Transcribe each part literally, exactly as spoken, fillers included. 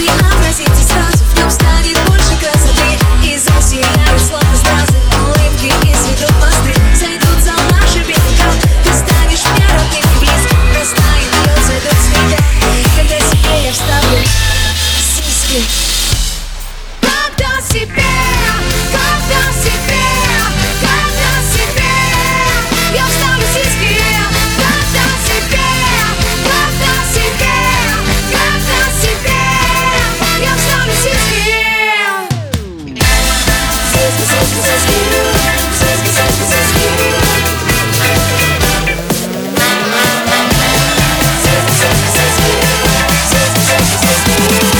Вообразите сразу, в нем станет больше красоты. И засияют словно стразы улыбки и светут мосты. Зайдут за наши берега, ты станешь мне родным и близко. Растает лед, зайдут снега, когда себе я вставлю сиськи. Когда себе, когда себе, когда себе я вставлю сиськи. Когда себе, когда себе, когда себе я вставлю сиськи. Сиськи, сиськи, сиськи, сиськи, сиськи, сиськи. Сиськи, сиськи, сиськи, сиськи, сиськи, сиськи.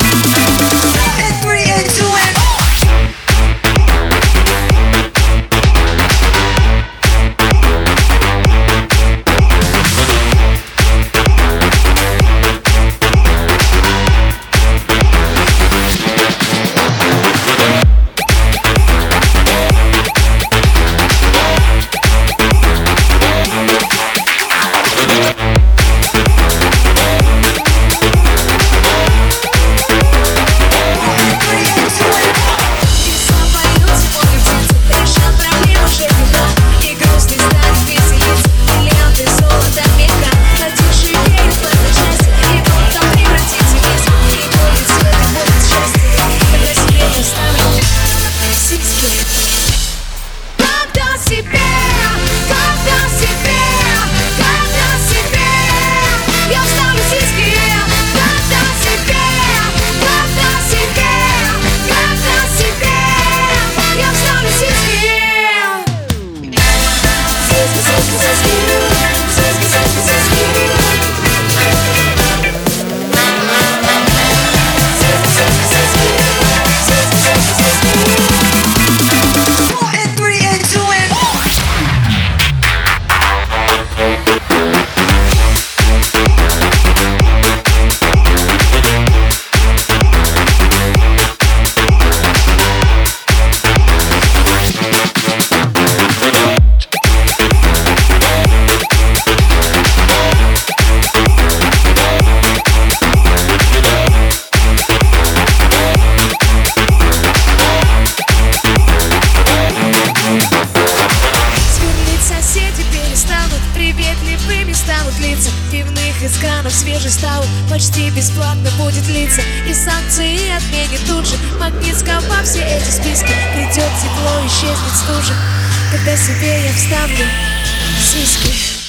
Приветливыми станут лица, пивных из кранов свежий стал почти бесплатно будет литься. И санкции отменит тут же Магнитского все эти списки. Придет тепло, исчезнет стужа, когда себе я вставлю сиськи.